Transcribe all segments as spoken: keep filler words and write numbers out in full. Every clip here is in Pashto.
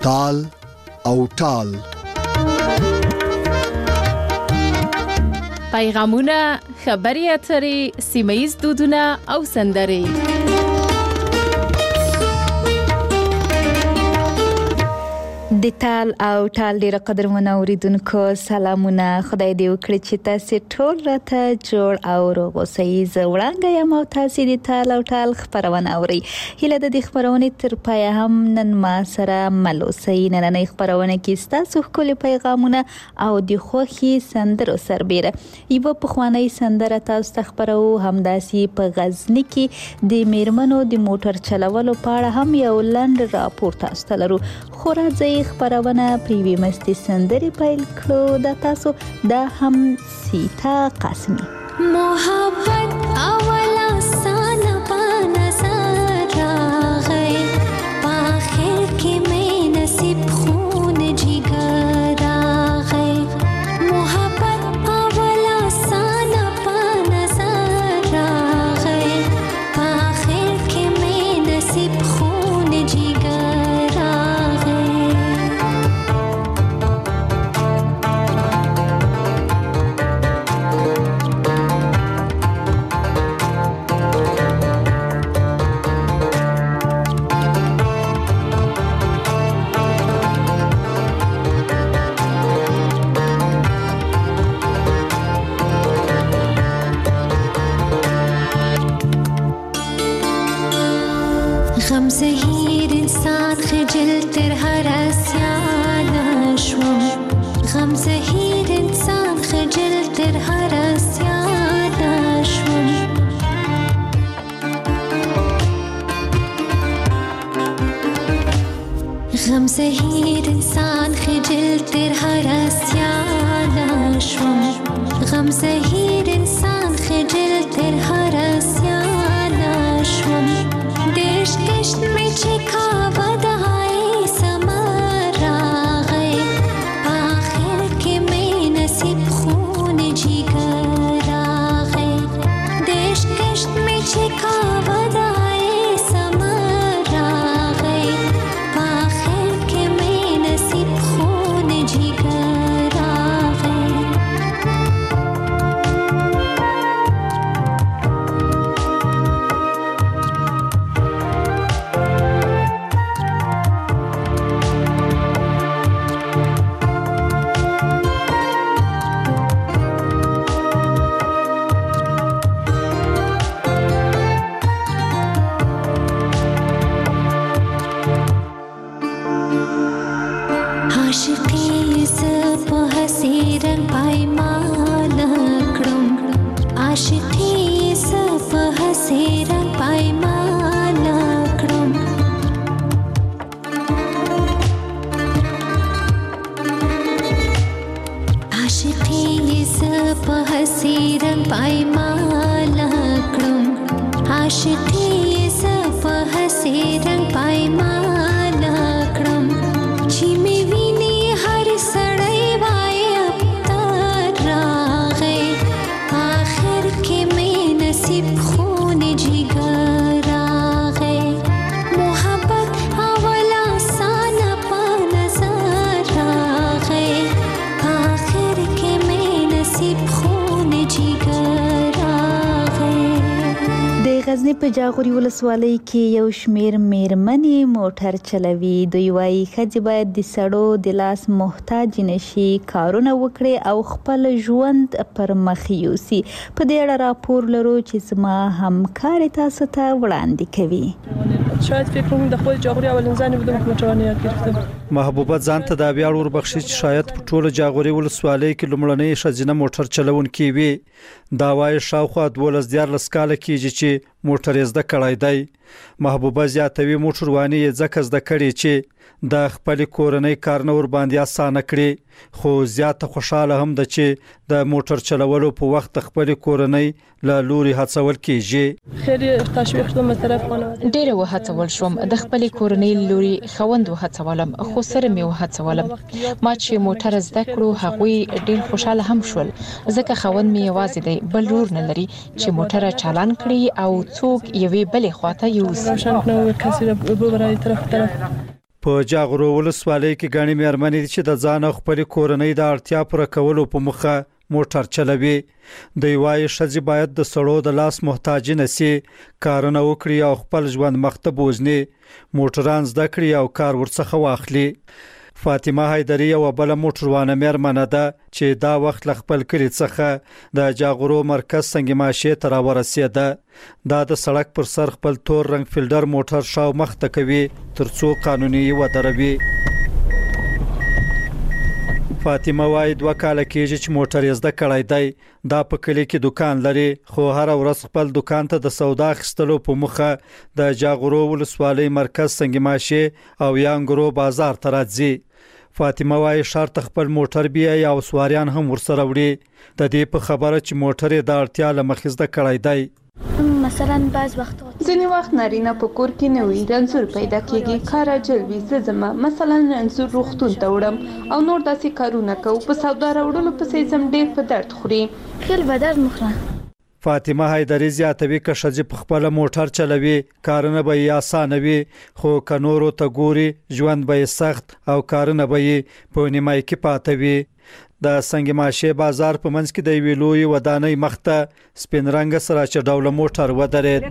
تال او ټال. پیغامونه، خبري اترې، سیمه‌ییز دودونه او سندرې. د تال او ټال ډیره قدرمنه اوریدونکو سلامونه. خدای دې وکړي چې تاسو ټول راته جوړ او روغ اوسئ. زه وړاندې یم او تاسو د تال او ټال خبرونه اورئ. هیله د دې خبرونې تر پایه هم نن ما سره مل اوسئ. نننۍ خبرونه کې ستاسو ښکلي پیغامونه او د خوښي سندرو سربیره یوه پخوانۍ سندره تاسو ته خبرو. همداسې په غزني کې د میرمنو د موټر چلولو په اړه هم یو لنډ راپور تاسو ته لرو. خو راځئ خبرونه په یوې مستې سندرې پیل کړو. دا تاسو دا هم سیتا قاسمی. محبت اولا سانا پا نظر آغای پاخر کی میں نصیب خون جگر آغای. محبت اولا سانا پا نظر آغای پاخر کی میں نصیب خون جگر غم زهیر انسان خجل تر هر اسیان شوم. غم زهیر انسان خجل تر هر اسیان شوم. غم زهیر انسان خجل تر هر اسیان شوم. غم زهیر انسان خجل تر هر اسیان شوم. دیش کشت میں چکا ودائی سمر آغای آخر کے میں نصیب خون جگر آغای. دیش کشت میں چکا ودائی سمر آغای آخر کے میں نصیب خون جگر آغای. عاشقی ز په هسې رنګ پایمان کړم. عاشقی ز په هسې رنګ پایمان کړم. عاشقی ز په هسې رنګ پایمان کړم. عاشقی ز په هسې رنګ پایمان کړم. چې مې ویني هر سړی وایي ابتر راغی آخر کې مې نصیب خون جگر راغی. محبت اولا سانا پا نظر راغی آخر کې مې نصیب خون جگر راغی. د غزني په جاغوري ولسوالۍ کې یو شمیر میرمنې موټر چلوي. دوی وايي ښځې باید د سړو د لاس محتاج نشي، کارونه وکړي او خپل ژوند پر مخ یوسي. په دې اړه راپور لرو چې زما همکارې تاسو ته وړاندې کوي. شاید فکر کنم د خود جاغوري اولین زنی بودم که موټرانه یاد گرفتم. محبوبه ځان ته دا ویاړ وربخښي چې شاید په ټوله جاغوري ولسوالۍ کې لومړنۍ ښځینه موټر چلونکې وي. دا وايي شاوخوا دولس دیارلس کاله کېږي چې موټر یې زده کړی دی. محبوبه زیاتوي موټرواني یې ځکه زده کړې چې د خپل کورنۍ کارونه ور باندې اسانه کړي. خو زیاته خوشاله هم ده چې د موټر چلولو په وخت خپل کورنۍ له لوري هڅول کېږي. خیلی تشویق شدم از طرف خانواده. ډېر وهڅول شوم د خپل کورنۍ لوري خوند وهڅولم، خو سره مې وهڅولم. ما چې موټر زده کړو هغوی ډېر خوشاله هم شول ځکه خوند مې یوازې دی، بل لور نه لري چې موټر چالان کړي او څوک یوې بلې خواته یوسي. روشن کنه کسی رو برای طرف طرف. په جاغورو ولسوالۍ کې ګڼې مېرمنې چې د ځان او خپل کورنۍ د اړتیا پوره کولو په موخه موټر چلوي. دوی وايي ښځې باید د سړو د لاس محتاج نه سي، کارونه وکړي او خپل ژوند مخته بوځني، موټران زده کړي او کار ورڅخه واخلي. فاطمه حیدری یو بل موټروانه مېرمنه ده چې دا وخت ل خپل کلی څخه د جاغورو مرکز سنگ ماشه ته راورسېده. دا د سړک پر سر خپل تور رنگ فیلډر موټر شاو مخته کوي ترڅو قانوني ودروي. فاطمه وايي دوه کاله کېږي چې موټر یې زده کړی دی. دا په کلی کې دکان لري خو هر ورځ خپل دکان ته د سودا اخیستلو په موخه د جاغورو ولسوالۍ مرکز سنگ ماشه او یانګرو بازار ته راځي. فاطمه وايي ښار ته خپل موټر بیایي او سواریان هم ورسره وړي. د دې په خبره چې موټر یې د اړتیا له مخې زده کړی دی. مثلا بعض وخت ځینې وخت نارینه په کور کې نه وي، رنځور پیدا کېږي، کار عاجل وي، زه ځمه مثلا رنځور روغتون ته وړم او نور داسې کارونه کوو، په سودا راوړلو پسې ځم، ډېر په درد خوري. خیل به درد مخوره. فاطمه حیدری زیاتوي که ښځې په خپل موټر چلوي کارونه به یې اسانه وي، خو که نورو ته ګوري ژوند به یې سخت او کارونه به یې په نیمایي کې پاته وي. د سنگ ماشه بازار په منځ کې د یوې لویې ودانۍ مخته سپین رنګ سره چې ډوله موټر ودرېد.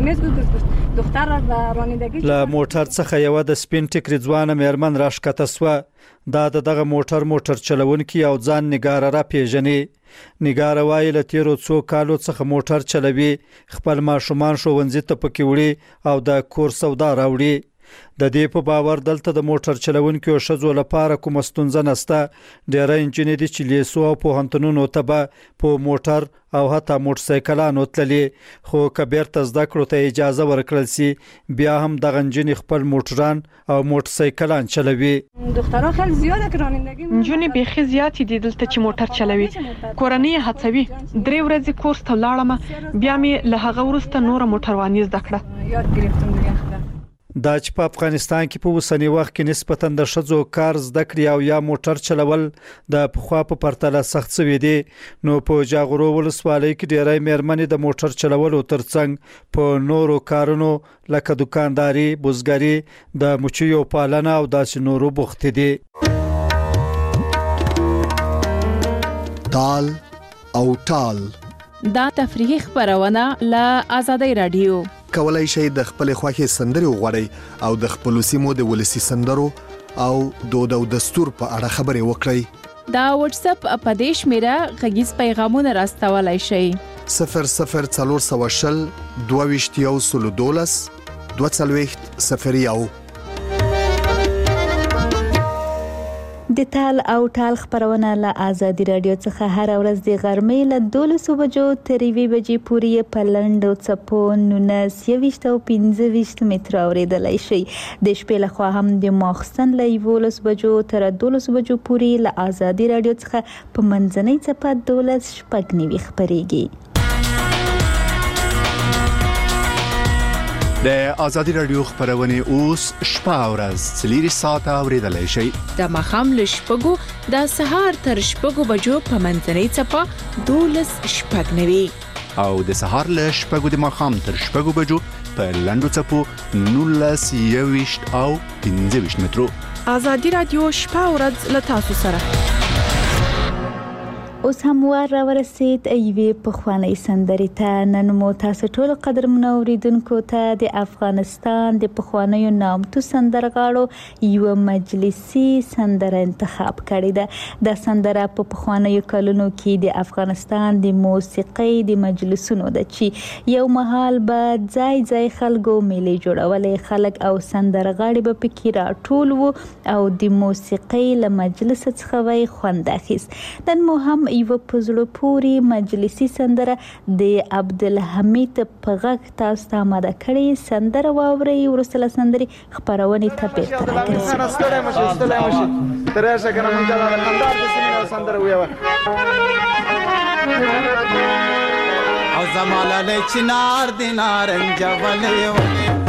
له موټر څخه یو د سپین ټیکري ځوانه مېرمن راښکته سوه. دا د دغه موټر موټر چلونکي او ځان نګاره را پیژني. نګاره وايي له تیرو څو کالو څخه موټر چلوي، خپل ماشومان ښوونځي ته پکې وړي او د کور سودا راوړي. د دې په باور دلته د موټر چلونکو ښځو لپاره کومه ستونزه نشته. ډېری نجونې دي چې لیسو او پوهنتونونو ته به په موټر او حتی موټرسایکلانو تللي، خو که بیرته زده کړو ته اجازه ورکړل سي بیا هم دغه نجونې خپل موټران او موټرسایکلان چلوي. دخترها خیلی زیاده که رانندگی نجونې بیخي زیاتې دي دلته چې موټر چلوي. کورنۍ یې هڅوي. درې ورځې کورس ته ولاړم، بیا مې له هغه وروسته نوره موټرواني زده کړه. یاد گرفتم دیگه. دا چې په افغانستان کې په اوسنی وخت کې نسبتاً د ښځو کار زده کړې او یا موټر چلول د پخوا په پرتله سخت شوي دي، نو په جاغورو ولسوالۍ کې ډېری مېرمنې د موټر چلولو ترڅنګ په نورو کارونو لکه دکانداري، بزګري، د مچیو پالنه او داسې نورو بوختې دي. تال او ټال دا تفریحي خبرونه له آزادۍ رادیو. کولای شئ د خپل خوښې سندرې وغواړئ او د خپل سیمو د ولسی سندرو او دود او دستور په اړه خبرې وکړئ. دا واتس اپ په دې شمیره غږیز پیغامونه راستولای شئ. صفر صفر څلور سوه شل دوه ویشت یو سلو دولس دوه څلوېښت صفر یو. د تال او ټال خبرونه له آزادي رادیو څخه هر ورځ د غرمې له دولسو بجو تر یوې بجې پورې په لنډو څپو نولس، یوویشت او پنځه ویشت متره اورېدلی شئ. د شپې لخوا هم د ماخستن له یولس بجو تر دولسو بجو پورې له آزادي رادیو څخه په منځنۍ څپه دولس شپږ نوي خپرېږي. د آزادي رادیو خبرونه اوس شپه او ورځ څلور ساعته اوریدلای شئ. د ماښام له شپږو د سهار تر شپږو بجو په منځنۍ څپه دولس شپږ نوي او د سهار له شپږو د ماښام تر شپږو بجو په لنډو څپو نولس، یوویشت او پنځه ویشت مترو. آزادي رادیو شپه او ورځ له تاسو سره. اوس هم وار را ورسید ایوې پخوانۍ سندرې ته. نن مو تاسو ټول قدرمنو اوریدونکو ته د افغانستان د پخوانیو نامتو سندرغاړو یو مجلسي سندره انتخاب کړې ده. دا سندره په پخوانیو کلونو کې د افغانستان د موسیقۍ د مجلسونو ده چې یو مهال به ځای ځای خلکو میلې جوړولې، خلک او سندرغاړي به پکې راټول وو او د موسیقۍ له مجلس څخه وی خوند اخیست. نن مو هم یو په زړه پورې مجلسي سندره د عبدالحمید په غږ تاسو ته آماده کړې. سندره واورئ، وروسته له سندرې خپرونې ته بیرته راګرځو.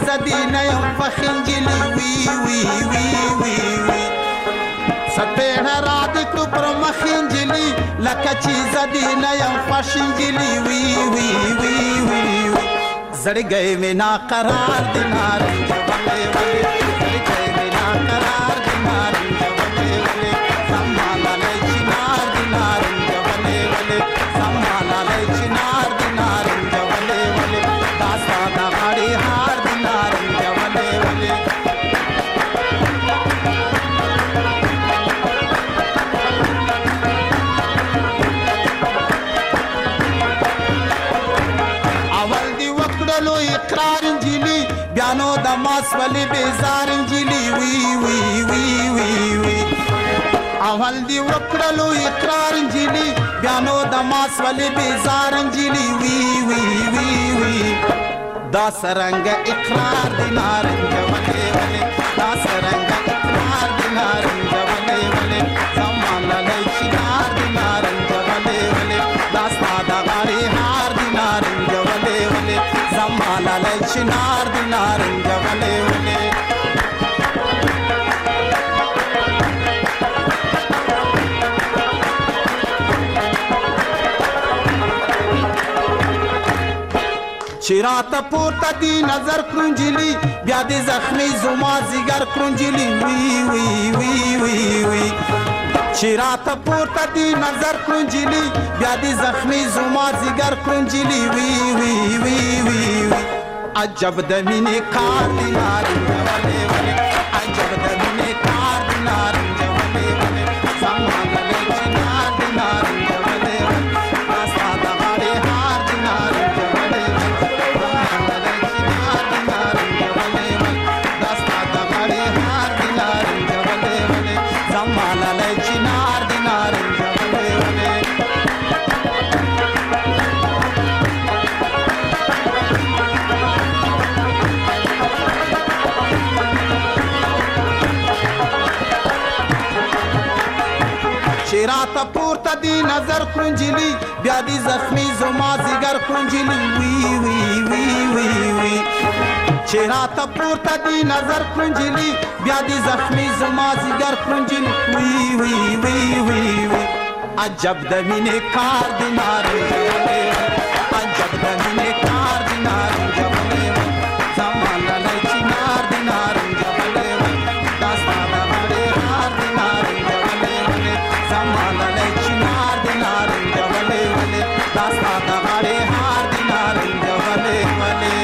زدینه یم فخنجلی وی وی وی وی وی سپیړه را د کړو پر مخنجلی لکه چې زدینه یم فخنجلی وی وی وی وی زړګی مې نا قرار دی نارنج ولې ولې زړګی مې نا قرار دی نارنج ولې ولې سماله چنار دی نارنج ولې ولې سماله چنار دی نارنج ولې ولې داستا د غاړې هار دی نارنج ولې ولې اقرار انجلی بیانو د ماس ولی بیزار انجلی وی وی وی وی وی اول دی وکړلو اقرار انجلی بیانو د ماس ولی بیزار انجلی وی وی وی وی دا سرنګ اقرار دی نارنج ولی ولی دا سرنګ اقرار دی نارنج ولی ولی زمان لای چنار دی نارنج ولی ولی دا ساده غاری هار دی نارنج ولی ولی زمالا لای چنار دی نارنج ولی ولی چراته پورته دی نظر کرنجلی بیا دی زخمی زما زیگر کرنجلی وی وی وی وی وی چراته پورته دی نظر کرنجلی بیا دی زخمی زما زیگر کرنجلی وی وی وی وی عجب د مینې کار دی نارنج ولې ولې عجب د مینې کار دی نارنج ولې ولې سماله چنار دی نارنج ولې ولې داستا د غاړې هار دی نارنج ولې ولې سماله چنار دی نارنج ولې ولې داستا د غاړې هار دی نارنج ولې ولې سماله چنار دی نارنج ولې ولې چراته پورته دی نظر کرنجلی بیا دی زخمی زما زیگر کرنجلی وی وی وی وی وی چراته پورته دی نظر کرنجلی بیا دی زخمی زما زیگر کرنجلی وی وی وی وی وی عجب د مینې کار دی نارنج ولې عجب د مینې کار دی نارنج ولې زمانه لای چنار دی نارنج ولې داستا د غاړې هار دی نارنج ولې ولې زمانه لای چنار دی نارنج ولې ولې داستا د غاړې هار دی نارنج ولې ولې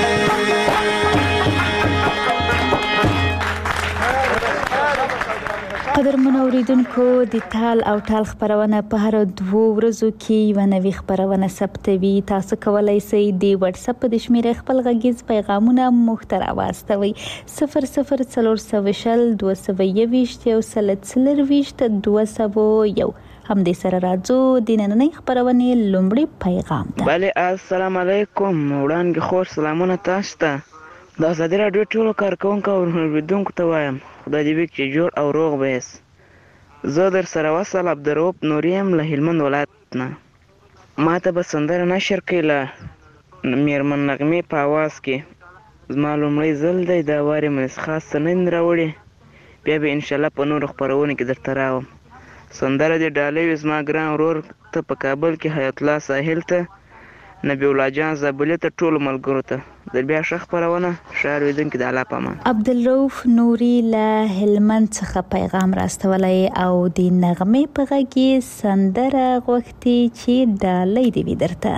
قدرمنو اوریدونکو د تال او ټال خبرونه په هر دوه ورځو کې یو نوې خبرونه ثبتوي. تاسو کولای شئ د واتس اپ د شمیرې خپل غږیز پیغامونه محتوا واستوي صفر صفر څلور سوه شل دوه سوه یوویشت یو سل څلرویشت دوه سوه یو. هم دې سره راځو د نننۍ خبرونې لومړی پیغام ده. بله السلام علیکم وړاندې خور سلامونه تاسو ته. د ازادي راډیو ټولو کارکونکو او اوریدونکو ته وایم خدای دې وکړي چې جوړ او روغ به یاست. زه در سره وصل عبدالرؤف نوري یم له هلمند ولایت نه. ما ته به سندره نشر کړي له میرمن نغمې په اواز کې. زما لومړی ځل دی دا وارې مې خاص څه نه دي راوړي، بیا به انشاءالله په نورو خپرونو کې درته راوم. سندره دې ډالۍ وي زما ګران ورور ته په کابل کې حیات الله ساحل ته، نبی الله جان زابلي ته، ټولو ملګرو ته در بیا ښه خپرونه. ښه اورېدونکي د الله په امان. عبدالرؤف نوري له هلمند څخه پیغام راستولی او د نغمې په غږ کې سندره غوښتي چې ډالۍ دې وي درته.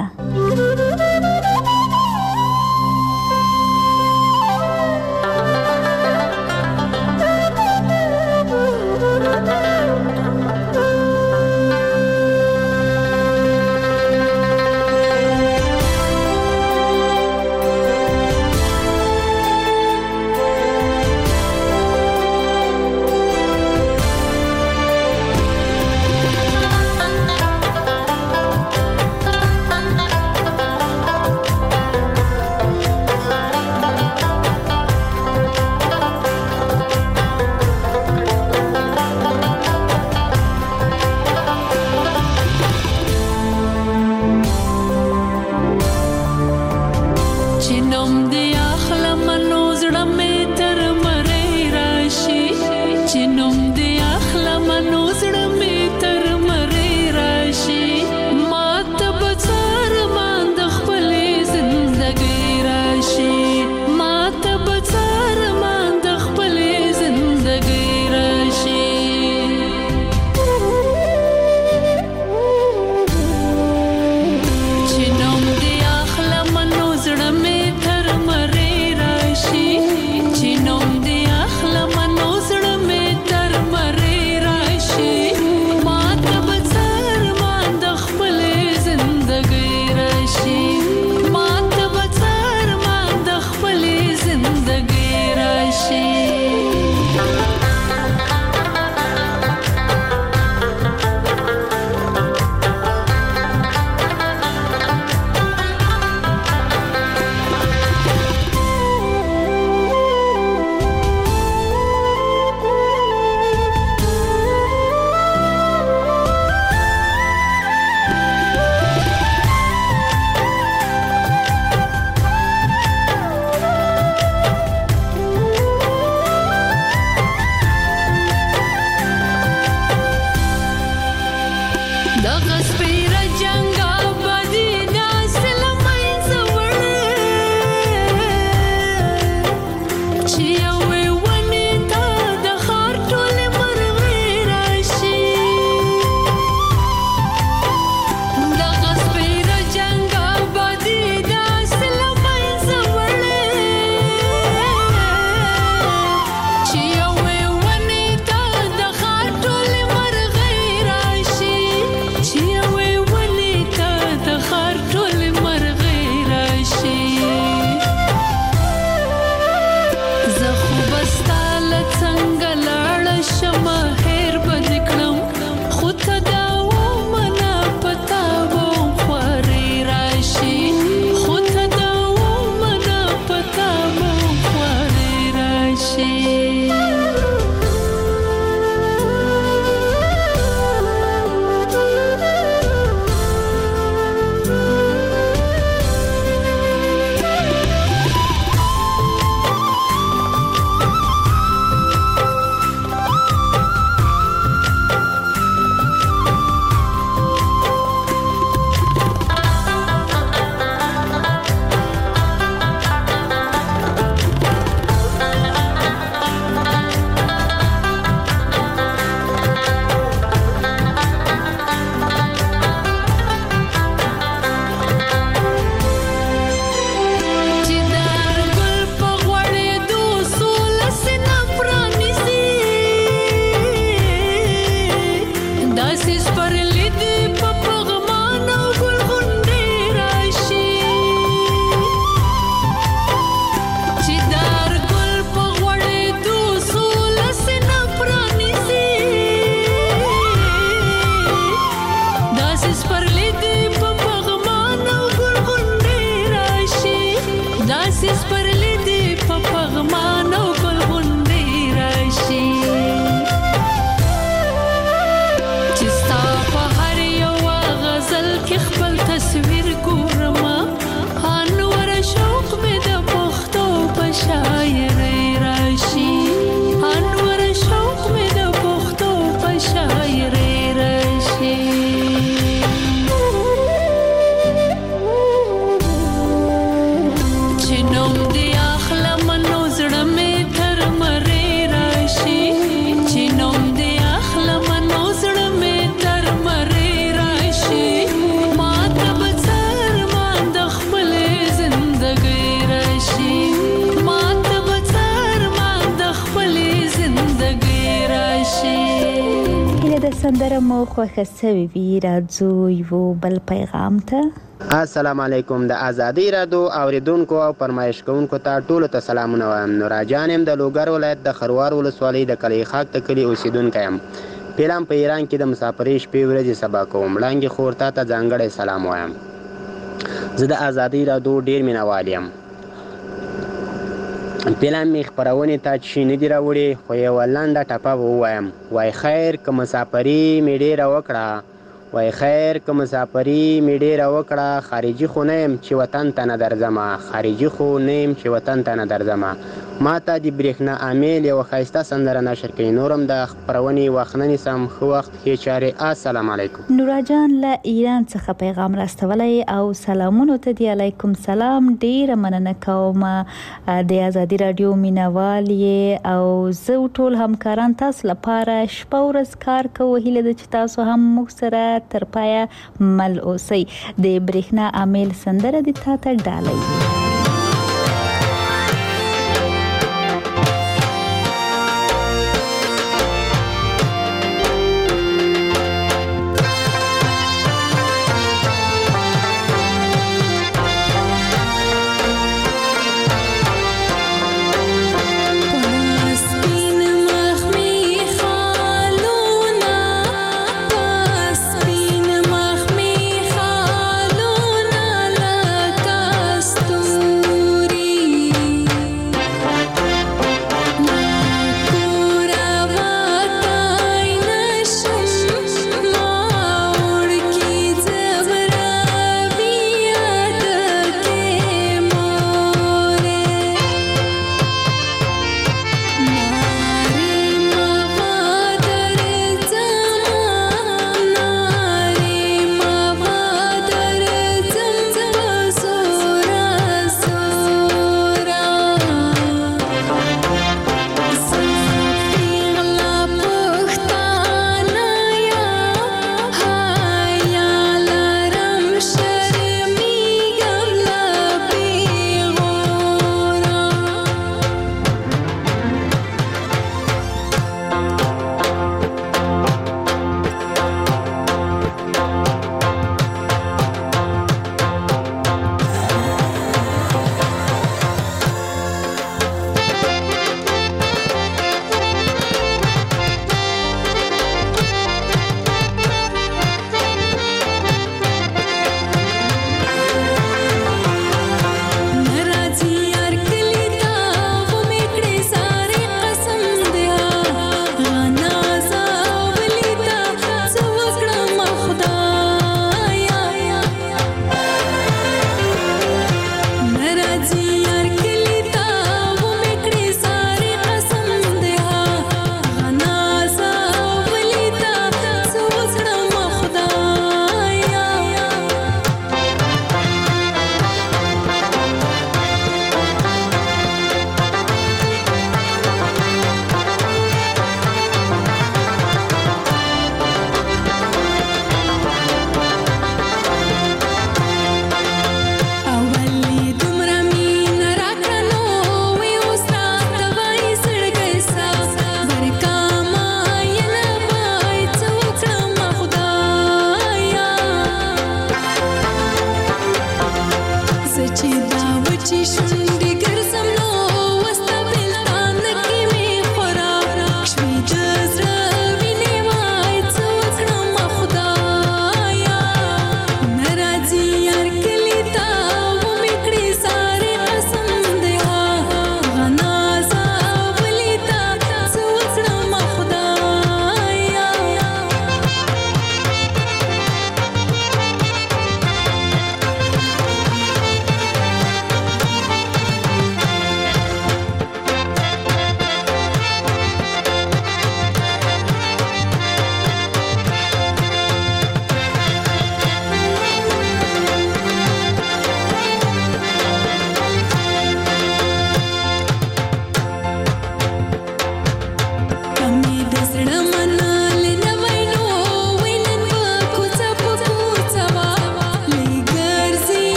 سندره مو خوښه سوي وي راځو یو بل پیغام ته السلام علیکم د ازادي رادیو اوریدونکو او فرمایش کوونکو ته ټولو ته سلامونه وایم. نوراجان يم د لوګر ولایت د خروار ولسوالۍ د کلی خاک ته کلی اوسیدونکی یم. پیلم په ایران کې د مسافرۍ شپې ورځې سبا کوم. وړاندې خور ته ځانګړی سلام وایم. زه د ازادي رادیو ډیر مینوال یم. پیلم می خبرونه ته چې نه دی راوړي خو یو لنډه ټپه ووایم. وای خیر که مسافري می ډیره وکړه وای خیر که مسافري می ډیره وکړه خارجي خو نه یم چې وطن ته نه درځم خارجي خو نه یم چې وطن ته نه درځم. ما ته د برېښنا امیل یو ښایسته سندره نشر کوي. نورم د خپرونې وخت نه نیسم. ښه وخت ښې چارې. السلام علیکم. نوراجان له ایران څخه پیغام راستولی او سلامونو ته دی. علیکم سلام. ډیره مننه کوم د ازادي رادیو مینوال یې او زه ټول همکاران تاسو لپاره شپه ورځ کار کوو. هیله ده چې تاسو هم موږ سره تر پایه مل اوسئ. د برېښنا امیل سندره د تا ته ډالۍ. तुम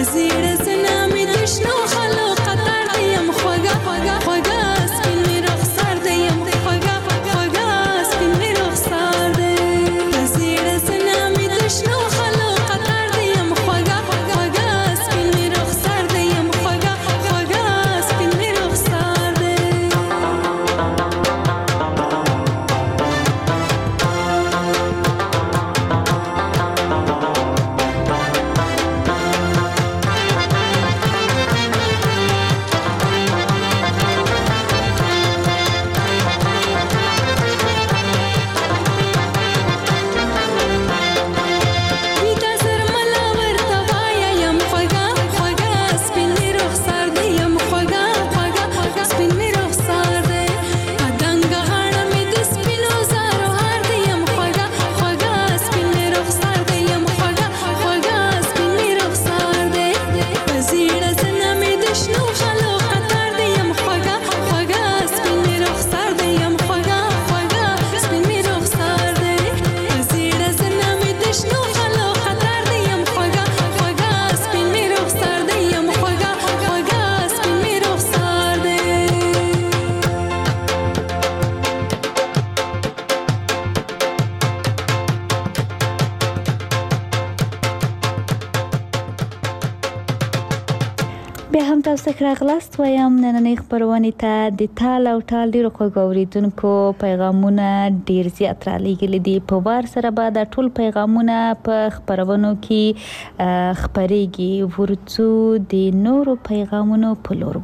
بیا هم تاسو ته راغلاست وایم نننۍ خبرونې ته د تال او ټال ډیرو خوږو اوریدونکو پیغامونه ډیر زیات را لېږلي دي. په وار سره به دا ټول پیغامونه په خبرونو کې خپرېږي. ورڅو د نورو پیغامونو په لور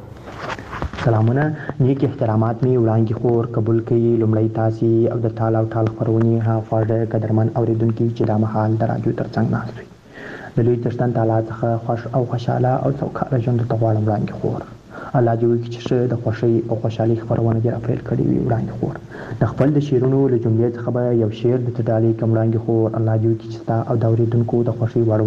باندې. سلامونه، نیک احترامات می وړاندې خور قبول کړي. لومړی تاسو او د ټال او ټال خبرونه ها خواږه قدرمن اوریدونکو چې دا مهال د رادیو ترڅنګ ناست وي. د لوی تشتن تعالی څخه خوش او خوشاله او سوکاله ژوند ته غواړم وړاندې خور. الله دې وکړي چې ښه د خوښۍ او خوشحالۍ خبرونه دې راپیل کړي وي وړاندې خور. د خپل د شعرونو له جملې څخه به یو شعر د تډالۍ کوم وړاندې خور. الله دې وکړي چې ستا او د اوریدونکو د خوښۍ وړ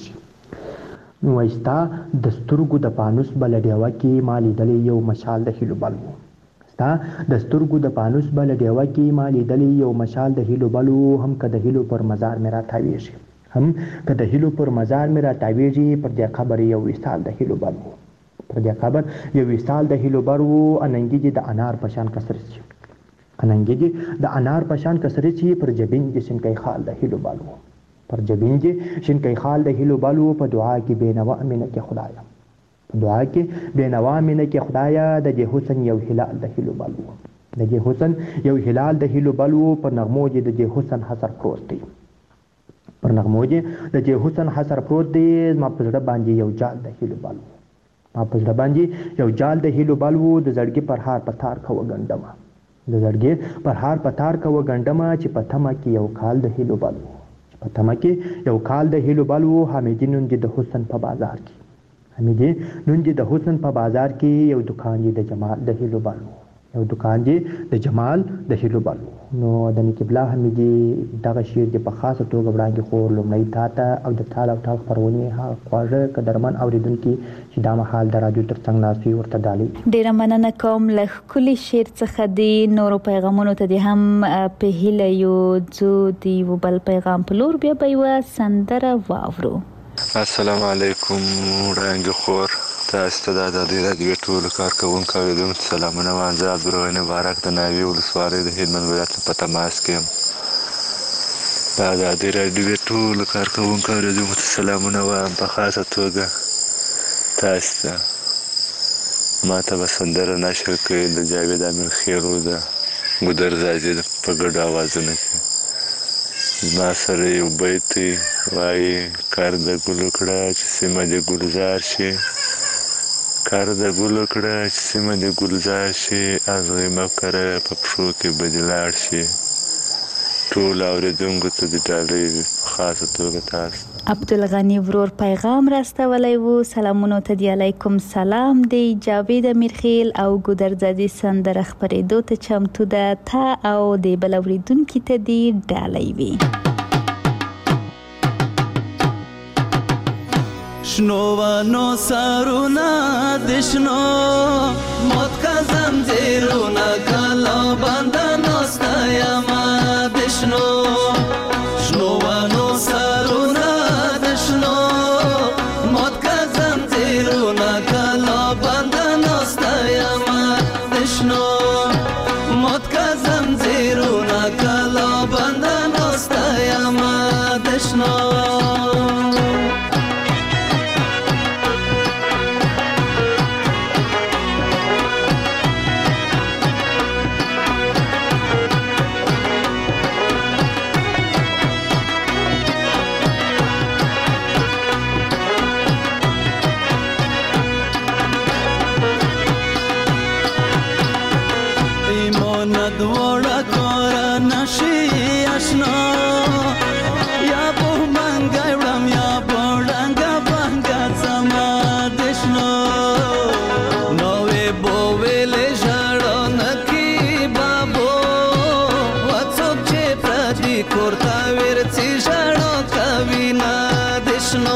وګرځي. نو وایستا د سترګو د پانوس بل ډیوه کې ما لیدلې یو مشال د هیلو بل و. ستا د سترګو د پانوس بل ډیوه کې ما لیدلې یو مشال د هیلو بل و. هم که د هیلو پر مزار مې راتاویږي هم که د هیلو پر مزار مې راتاویږي پر دې قبر یو وصال د هیلو بل و. پر دې قبر یو وصال د هیلو بر و. اننګي دې د انار په شان کسر شي اننګي دې د انار په شان کسر شي پر جبین دې شنکۍ خال د هیلو بل و. پر جبین دې شنکۍ خال د هیلو بل و. په دعا کې بېنوا مینه کې خدایا په دعا کې بېنوا مینه کې خدایا د دې حسن یو هلال د هیلو بل و. د دې حسن یو هلال د هیلو بل و. پر نغمو دې د دې حسن حسر پروت دی پر نغمو دې د دې حسن حسر پروت دی. زما په زړه باندې یو جال د هیلو بل و. ما په زړه باندې یو جال د هیلو بل و. د زړګي پر هار په تار کوه ګنډمه د زړګي پر هار په تار کوه ګنډمه چې په تمه کې یو کال د هیلو بل و. په تمه کې یو کال د هیلو بل و. حمیدي نن دې د حسن په بازار کې حمیدي نن دې د حسن په بازار کې یو دکان دې د جمال د هیلو بل و. یو دکان دې د جمال د هیلو بل و. نو د نکبلا حمیدي دغه شعر دې په خاصه توګه وړاندې خور لومړی تا ته او د ټال او ټال خپرونې ها خواږه قدرمن اوریدونکي چې دا مهال د رادیو ترڅنګ ناست وي ورته ډالۍ. ډیره مننه کوم له ښکلي شعر څخه د نورو پیغامونو ته دې هم په هیله یو ځو د یو بل پیغام په لور بیا به یوه سندره واورو. السلام علیکم وړاندې خور، تاسو ته د ازادۍ راډیو ټولو کارکوونکو اوریدونکو ته سلامونه وایم. زه عبدالغني مبارک د ناوې ولسوالۍ د هلمند ولایت په تماس کې یم. د ازادۍ راډیو ټولو کارکوونکو اوریدونکو ته سلامونه وایم. په خاصه توګه تاسو ته ما ته به سندره نشر کړي د جاوید امیر خیرو د ګودر زازي په ګډو اوازونو کې. زما سره یو بیت وایي کار د ګلو کړه چې سیمه دې ګلزار شي کار د ګلو کړه چې سیمه دې ګلزار شي ازغې مکره په پښو کې به دې لاړ شي. ټول اوریدونکو ته د ډالۍ په خاصه توګه تاسو عبدالغني ورور پیغام راستولی و. سلامونو ته دی علیکم سلام دی. جاوید امیرخیل او ګودرزادي سندره خپرېدو ته چمتو ده. تا او د بل اوریدونکي ته دی ډالۍ وي. شنو ونو سرونه د شنو موت کا زنجیرونه کلا بند ناسته یما د شنو شنو ونو سرونه د شنو موت کا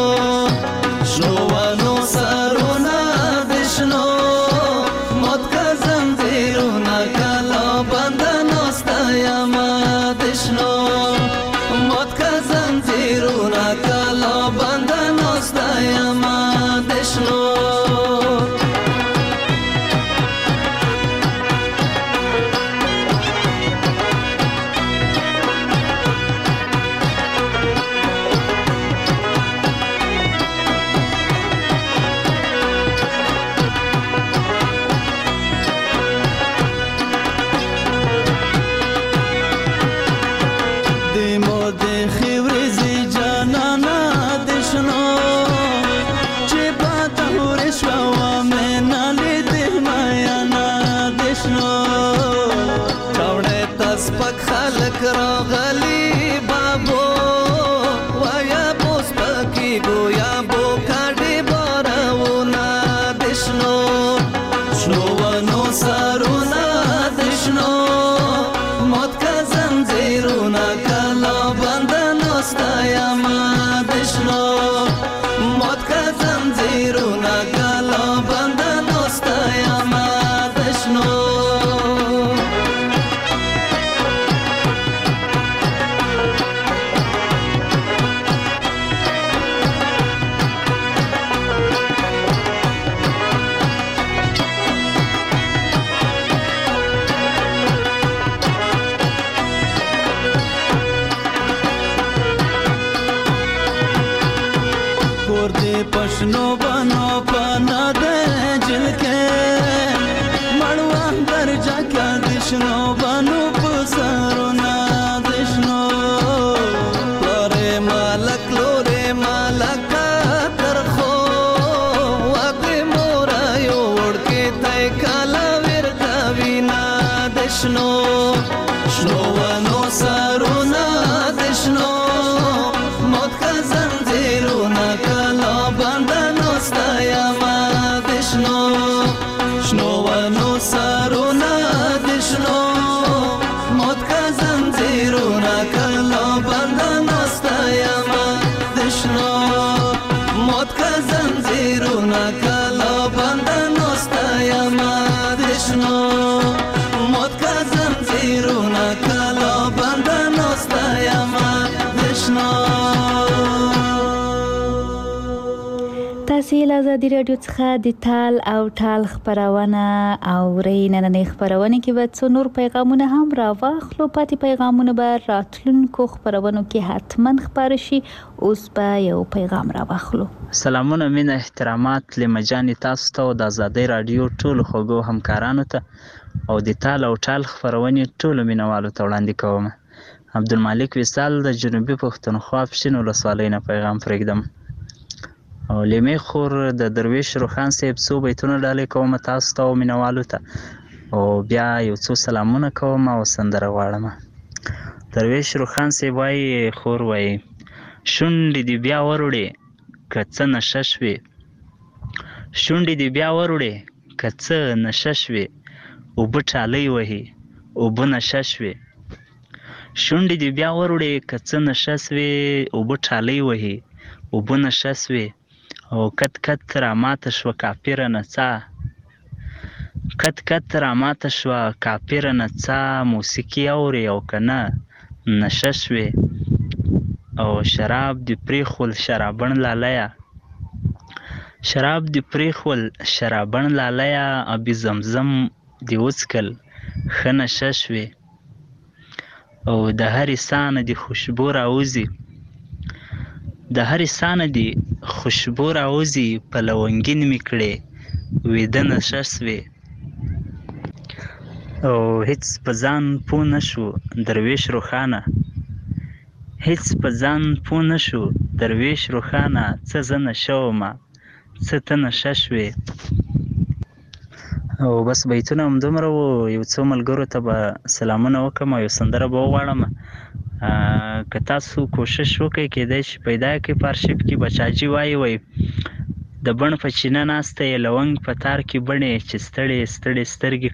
شنو ونو سرونه د شنو موت که زنځیرونه کلا بنده ناسته یمه د شنو موت که زنځیرونه کلا بنده ناسته یمه د شنو سپک خلک راغلی بابو وایا بوس پکی گویا بو کاډي بارونه د شنو شنو ونو سرونه د شنو موت که زنځیرونه کلا بنده ناسته یمه د شنو موت که زنځیرونه کلا بنده ناسته یمه د شنو پښنو بنو پنا د جلکه مړوا درجه کا دشنو بنو پسرونه دشنو لورې مالک لورې مالک ترخو واګې مورا یو ورکه تای کالا ور کاوینا دشنو شنو ونو سرونه دشنو موت کا زنځیرونه کلا بنده ناسته یمه د شنو شنو ونو سرونه د شنو موت که زنځیرونه کلا بنده ناسته یمه د شنو موت که زنځیرونه کلا بنده ناسته یمه د شنو موت که زنځیرونه کلا بنده ناسته یمه د شنو. تاسو له ازادي رادیو څخه د تال او ټال خبرونه اورئ. نننۍ خبرونه کې به څو نور پیغامونه هم راواخلو. پاتې پیغامونه به راتلونکو خبرونو کې حتما خبر شي. اوس به یو پیغام راواخلو. سلامونه مینه احترامات لمجاني تاسو ته او د ازادي رادیو ټولو خوږو همکارانو ته او د تال او ټال خبرونه ټولو مینوالو ته وړاندې کوم. عبدالمالک وصال د جنوبي پښتونخوا پښین ولسوالۍ نه پیغام پرېږدم. او لیمې خور د درویش روخان صاحب څو بیتونه ډالې کوم تاسو ته او مینوالو ته او بیا یو څو سلامونه کوم او سندره غواړم. درویش روخان صاحب وایي خور وایي شونډې دې بیا وروړې که څه نشه شوې شونډې دې بیا وروړې که څه نشه شوې اوبه ټالۍ وهي اوبه نشه شوې شونډې دې بیا وروړې که څه نشه شوې اوبه ټالۍ وهي اوبه نشه شوې او کت کت راماته شوه کافره نڅا کت کت راماته شوه کافره نڅا موسیقي اورې او که نه نشه شوې او شراب دې پرېښول شرابن لالیه شراب دې پرېښول شرابن لالیه ابي زمزم دې وڅکل ښه نشه شوې او د هرې ساه نه دې خوشبو راوځي د هرې ساه نه دې خوشبو راوځي په لونګین مې کړې ویده نشه شوې او هیڅ په ځان پوه نه شو درویش روښانه هیڅ په ځان پوه نه شو درویش روښانه څه زه نشه ومه څه ته نشه شوې او بس بیتونه همدومره وو. یو څو ملګرو ته به سلامونه وکړم او یو سندره به وغواړم. که تاسو کوشش وکړئ کېدای شي پیدا کړئ په ارشیف کې. بچاجي وایي وایي د بڼ په چینه ناسته یې لونګ په تار کې بڼې چې ستړې ستړې سترګې کړې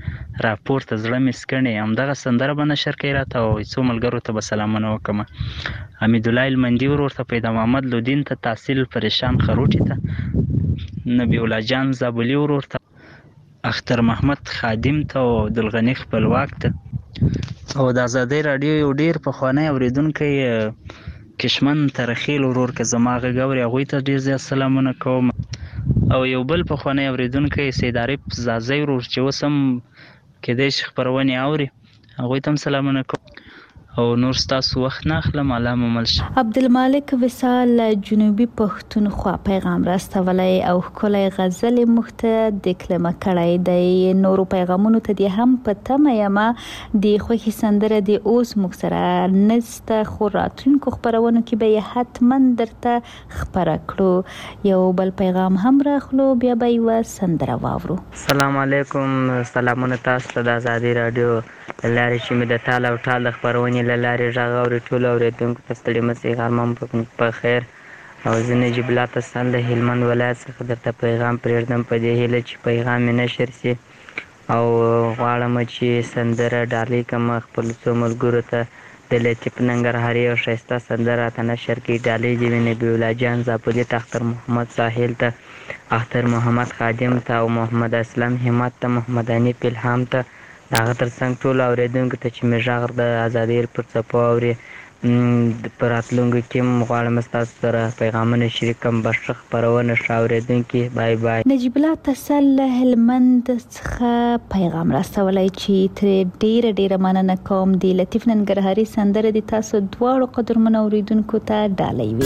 راپورته زړه مې سکڼې همدغه سندره به نشر کوي راته او څو ملګرو ته به سلامونه وکړم. حمیدالله المندي ورور ته، پیدا محمد لودین ته، تحصیل پریشان خروټي ته، نبی الله جان زابلي ورور ته، اختر محمد خادم ته او عبدالغني خپلواک ته او د ازادۍ راډیو یو ډېر پخوانی اورېدونکی کشمن ترخیل ورور که زما غږ اوري هغوی ته ډېر زیات سلامونه کوم. او یو بل پخوانی اورېدونکی سید عارف زازی ورور چې اوس هم کیدای شي خپرونې اوري هغوی ته هم سلامونه کوم او نور ستاسو وخت نه اخلم. الله مو مل شه. عبدالمالک وصال جنوبي پښتونخوا پیغام راستولی او ښکلی غزل موږ ته دکلمه کړی دی. نورو پیغامونو ته دې هم په تمه یمه. د خوښې سندره د اوس موږ سره نسته خو راتلونکو خپرونو کې به یې حتما درته خپره کړو. یو بل پیغام هم راخلو بیا به یوه سندره واورو. السلام علیکم. سلامونه تاسو ته د ازادۍ راډیو له لارې چې مې د تال او ټال د خپرونې له لارې غږ اوري. ټولو اورېدونکو ته ستړي مه شئ، غرمه مو په خیر. او زه نجیب الله تسل د هلمند ولایت څخه درته پیغام پرېږدم په دې هیله چې پیغام مې نشر شي او غواړم چې سندره ډالۍ کړم خپلو څو ملګرو ته. د لطیف ننګرهاري او ښایسته سندره راته نشر کړي. ډالۍ دې وي نبي الله جان زابلي ته، اختر محمد ساحل ته، اختر محمد خادم ته او محمد اسلم همت ته، محمد حنیف الهام ته، د هغه تر څنګ ټولو اورېدونکو ته چې مې غږ د ازادۍ پر څپو اوري. په راتلونکو کې هم غواړم ستاسو سره پیغامونه شریک کړم. به ښه خپرونه ښه اورېدونکي. بای بای. نجیب الله تسل له هلمند څخه پیغام راستولی چې ترې ډېره ډېره مننه کوم. د لطیف ننګرهاري سندره د تاسو دواړو قدرمنو اورېدونکو ته ډالۍ وي.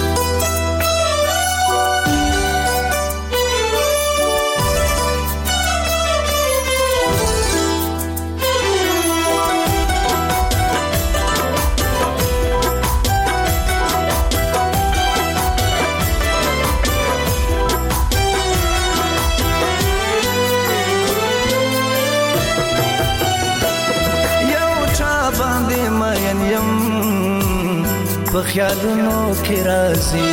په خیالونو کې راځي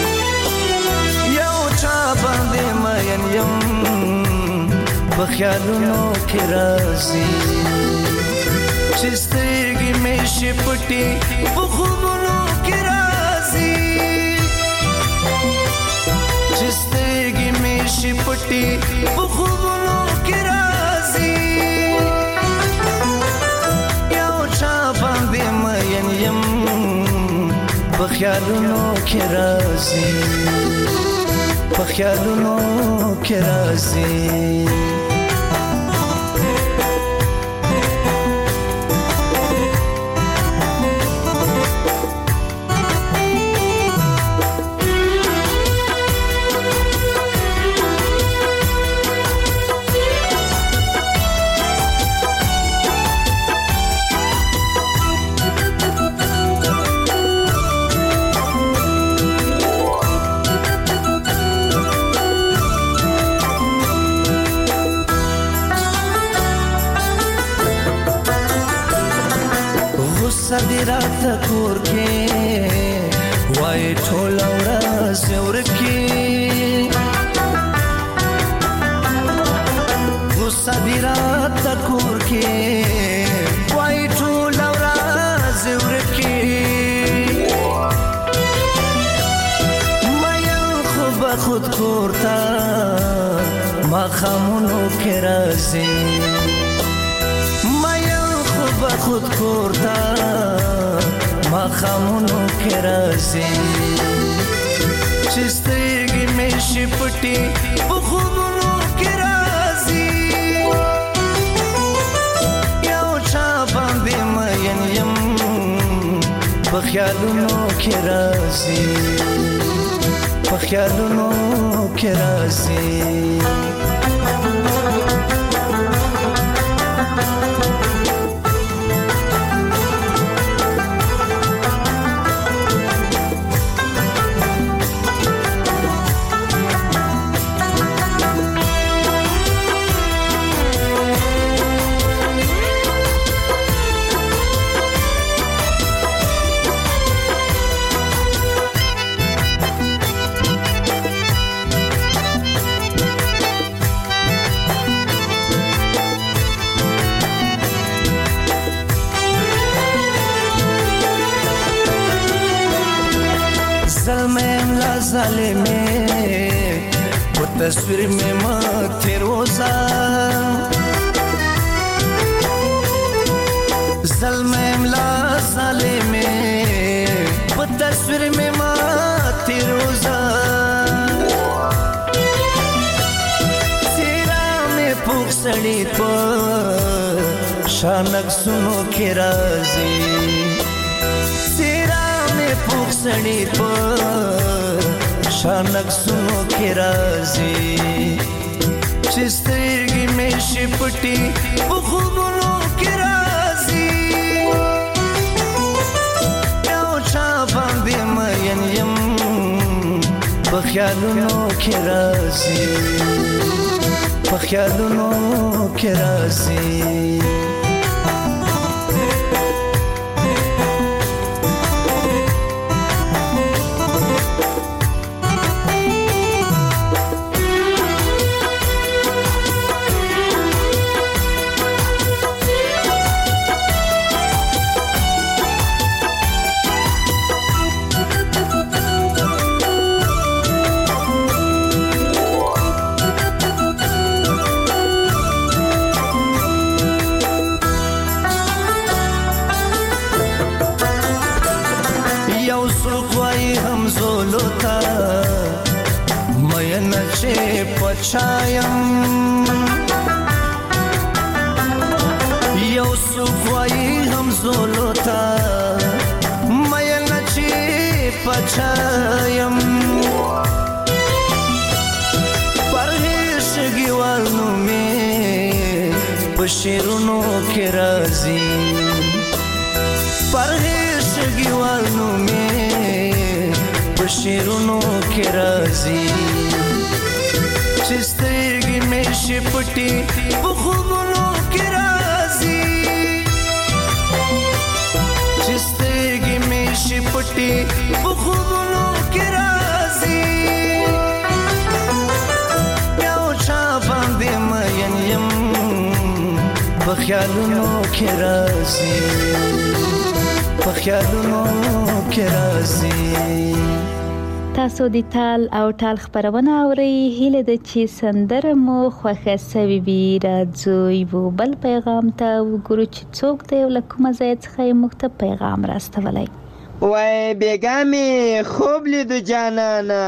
یو چا باندې مین یم په خیالونو کې راځي چې سترګې مې شي پټې په خوبونو کې راځي چې سترګې مې شي پټې په خوبونو کې راځي یو چا باندې مین یم په خیالونو کې راځي په خیالونو کې راځي صدراته کور کې وای ټول ورځ ورکی و صدراته کور کې وای ټول ورځ ورکی مې خو به خود کوړتا ما خامونو کې راځي خود کوړتا ما خامونو کې راځي چې سترګې مې شي پټې په خوبونو کې راځي یو چا باندې مین یم په خیالونو کې راځي په خیالونو کې راځي साले में वो तस्वीर में मत रोजा जलमला साले में वो तस्वीर में मत रोजा सिरा में पुख सड़ी पर शानक सुनो के राजी पुख सड़ी पर शानक सुनो के राजी चिस्तरगी में शिपटी बुखुबनो के राजी याओ चाबं दे मयन यम बख्यालुनो के राजी बख्यालुनो के राजी पछायम यौ सुखवाई हम जोलोता मयन ची पछायम परहेश गिवालनु में बशीरुनो के राजी परहेश गिवालनु में बशीरुनो के राजी चिस्तरगी में शिपटी बुखुबनो के राजी चिस्तरगी में शिपटी बुखुबनो के राजी याओ चाबं दे मयन यम बख्यालुनो के राजी बख्यालुनो के राजी تاسو د تال او ټال خبرونه اورئ هیله ده چې سندره مو خوښه سوي وي راځو یو بل پیغام ته وګورو چې څوک دی او له کومه ځای څخه یې موږ ته پیغام راستولی وای بیګا مې خوب لیدو جانانه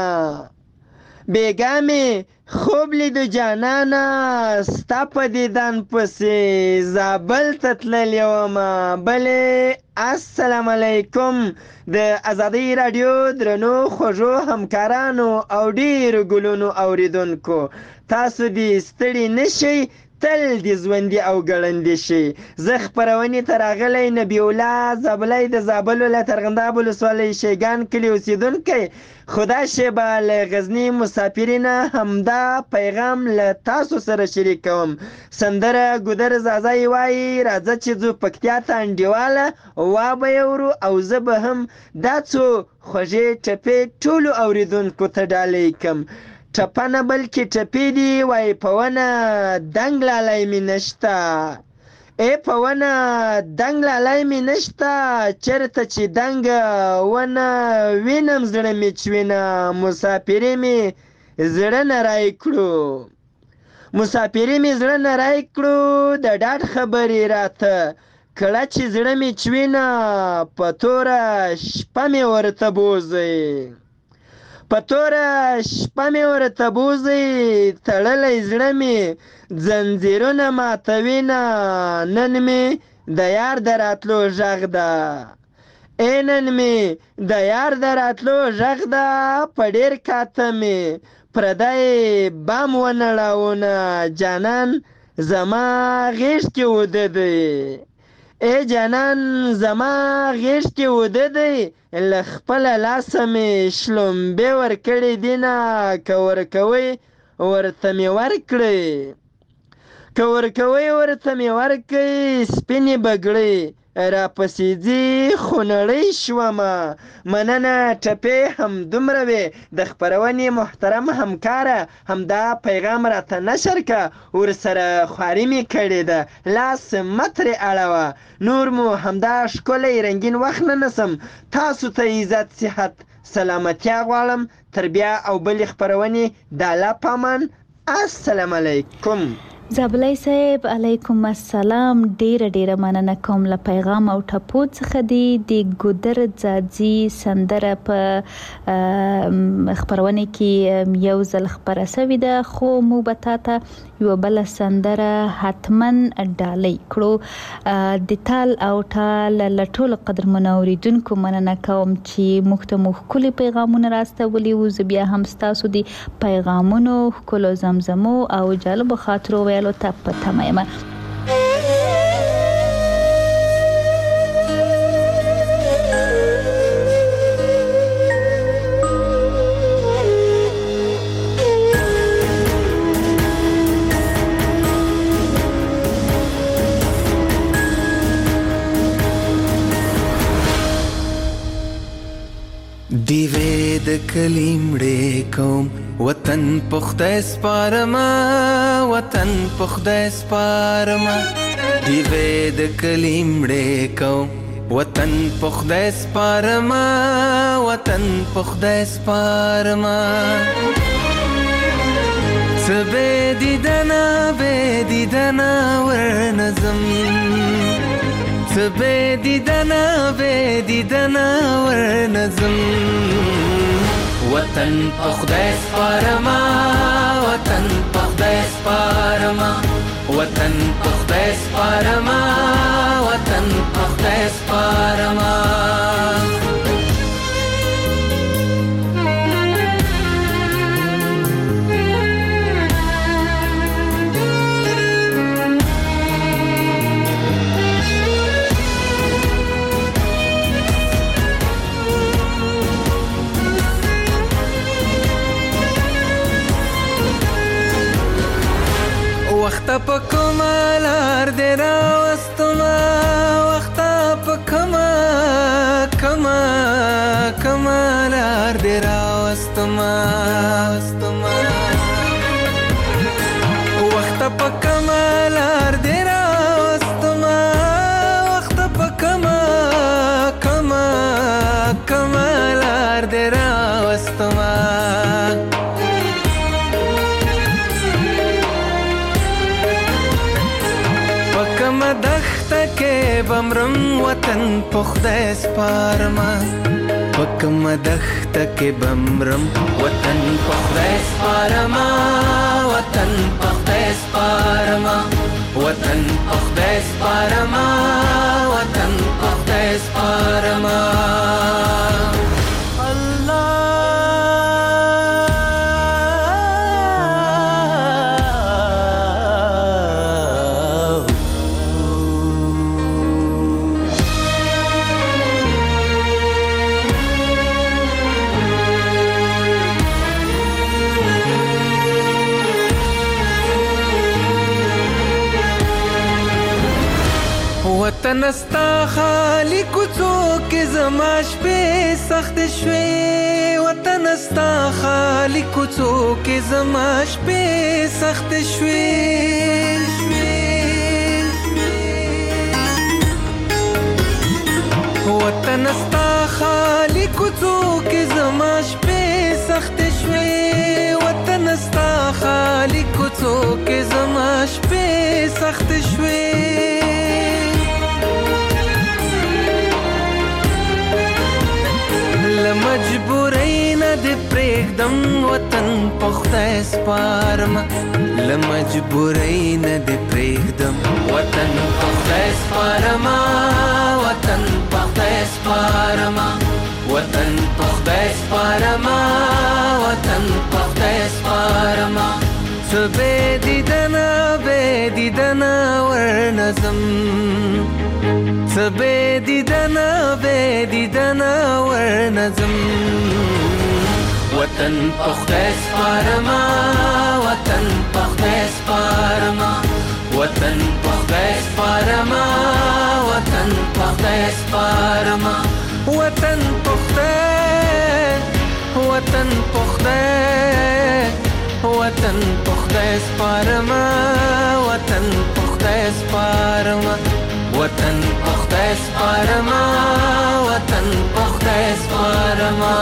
بیګا مې خوب لیدو جانانه ستا په دیدن پسې زابل ته تللی ومه بلې السلام علیکم د ازادۍ راډیو درنو خوږو همکارانو او ډیرو ګلونو اوریدونکو تاسو دې ستړي نشئ تل دې ژوندي او ګړندي شئ زه خپرونې ته راغلی نبی الله زابلی د زابل ولایت ارغنداب ولسوالۍ شیګان کلي اوسیدونکی خدا شیبه له غزني مسافرینه همدا پیغام له تاسو سره شریک کوم سندره ګودر زازای وایي راځه چې ځو پکتیا ته انډیواله وا به یې ورو او زه به هم دا څو خوږې ټپې ټولو اوریدونکو ته ډالۍ کړم ټپه نه بلکې ټپې دي وایي په ونه دنګ لالی مې نشته ای په ونه دنګ لالی مې نشته چېرته چې دنګه ونه وینم زړه مې چوینه مسافري مې زړه نری کړو مسافري مې زړه نری کړو د ډاډ خبرې راته کله چې زړه مې چوینه په توره شپه مې ورته بوځئ په توره شپه مې ورته بوځئ تړلی زړه مې ځنځیرونه ماتوینه نن مې د یار د راتلو غږ ده ای نن مې د یار د راتلو غږ ده په ډېر کاته مې پردی بام ونړاونه جانان زما غېږ کې وده دی ای جانان زما غېږ کې وده دی له خپله لاسه مې شلومبې ورکړې دینه که ورکوئ ورته مې ورکړئ که ورکوئ ورته مې ورکړئ سپینې بګړۍ راپسې ځي خو نړۍ شومه مننه ټپې همدومره وې د خپرونې محترم همکاره همدا پیغام راته نشر که ورسره خواري مې کړې ده لاس مه ترې اړوه نور مو همدا ښکلی رنګین وخت نه نسم تاسو ته عزت صحت سلامتیا غواړم. تر بیا او بلې خپرونې د الله په امان. السلام علیکم. زابلای صاحب علیکم السلام. ډیره ډیره مننه کوم له پیغام او ټپو څخه دی د ګودر ځاځي سندره په خبرونه کې یو ځل خبره سوي ده، خو مو بتاته یو بل سندره حتمن ډالۍ کړو. د تال او ټال لټول قدر منوریدونکو مننه کوم چې مخته مخکلي پیغامونه راستولي و. زه بیا هم تاسو د پیغامونو کولو زمزمو او جالب خاطرو ویلو ته په تمه یم. دیوې د کلیمړې کوم وطن پخته سپارما، وطن پخته سپارما. دیوې د کلیمړې کوم وطن پخته سپارما، وطن پخته سپارما. سبه دیدنا به دیدنا ورنظم، سبه دیدنا به دیدنا ورنظم. وطن پخته سپارما، وطن پخته سپارما. وطن پخته سپارما، وطن پخته سپارما. وخت په کمالار دی راوستما، وخت په کما کما کمالار دی راوستما. وخت په کمالار دی راوستما، وخت په کما کما کمالار دی راوستما. دخته کې بمرم وطن پخته سپارما، پکم دخته کې بمرم وطن پخته سپارما، وطن پخته سپارما. وطن پخته سپارما، وطن پخته سپارما. وطن استا خالی کوڅو کې زما شپې سخت شوې، وطن استا خالی کوڅو کې زما شپې سخت شوې. وطن استا خالی کوڅو کې زما شپې سخت شوې، وطن استا خالی کوڅو کې زما شپې سخت شوې. لمجبورۍ نه دې پرېږدم وطن پخته سپارما، لمجبورۍ نه دې پرېږدم وطن پخته سپارما، وطن پخته سپارما. وطن پخته سپارما، وطن پخته سپارما. څه بې دیدنه بې دیدنه ورنظم، څه بې دیدنه بې دیدنه ورنظم. وطن پخته سپارما، وطن پخته سپارما. وطن پخته سپارما، وطن پخته سپارما. وطن پخته وطن پخته وطن پخته سپارما، وطن پخته سپارما. وطن پخته سپارما وطن پخته سپارما.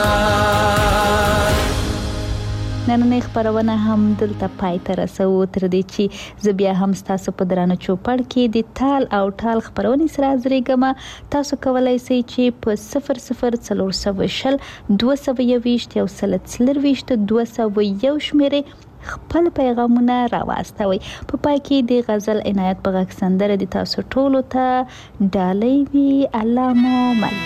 نننۍ خبرونه هم دلته پای ته رسوو، تر دې چې زه بیا هم ستاسو په درانه چوپړ کې د تال او ټال خبرونې سره حاضرېږم. تاسو کولی شئ چې په صفر صفر څلور سوه شل دوه سوه یوویشت یو سل څلرویشت دوه سوه یو شمېرې خپل پیغامونه راواستوئ. په پای کې د غزل عنایت په غږ سندره د تاسو ټولو ته ډالۍ وي. الله مو مل.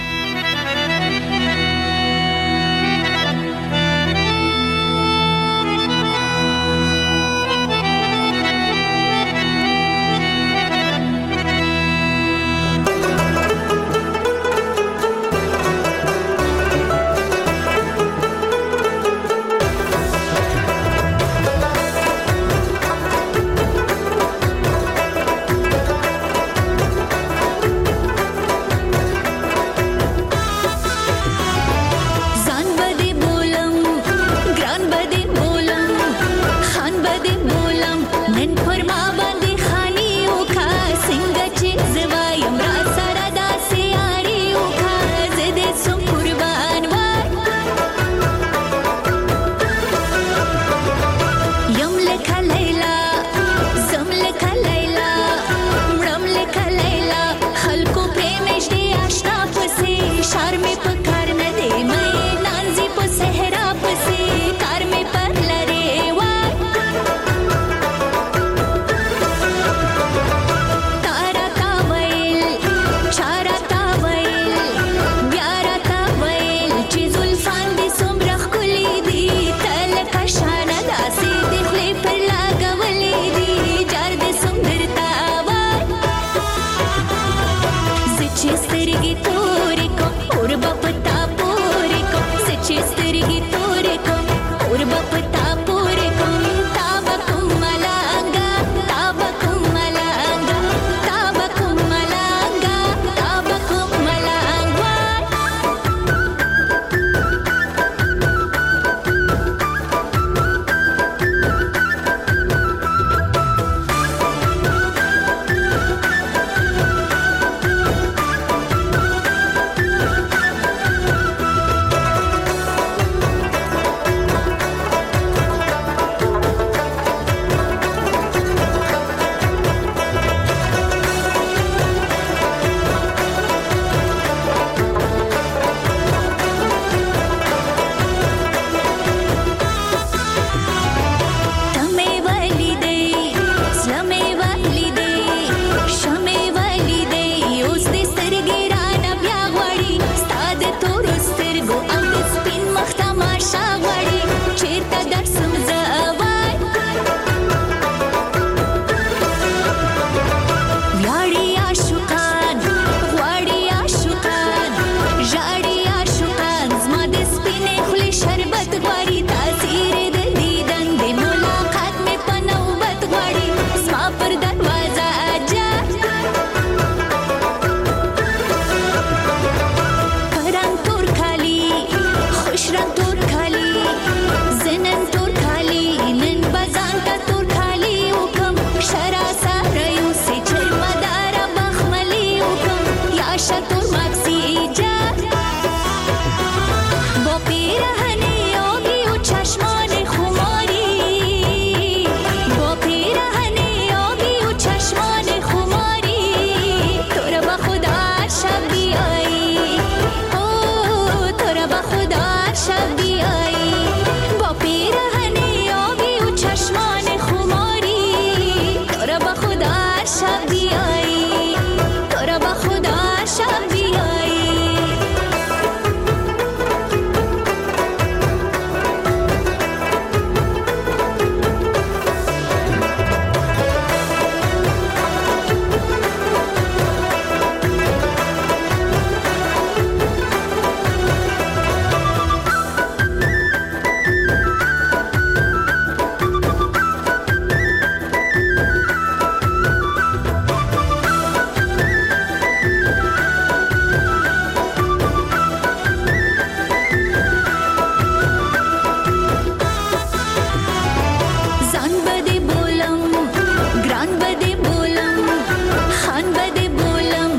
خان بده بولم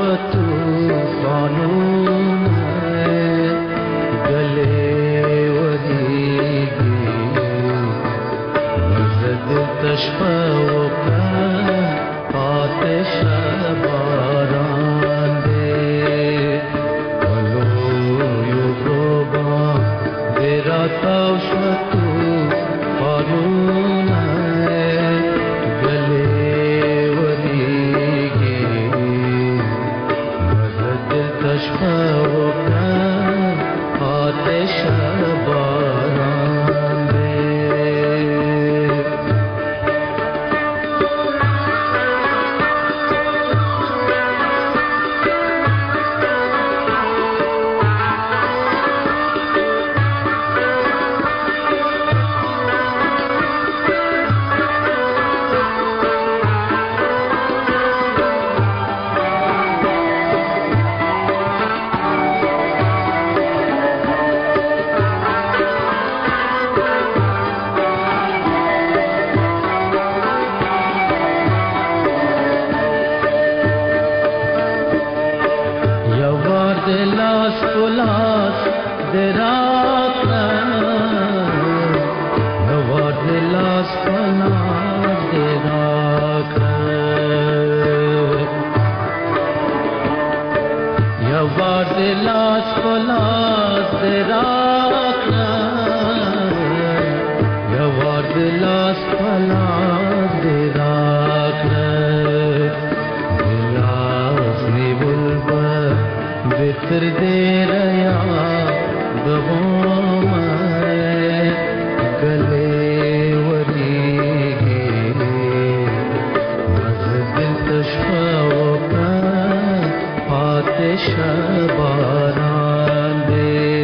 शबारां दे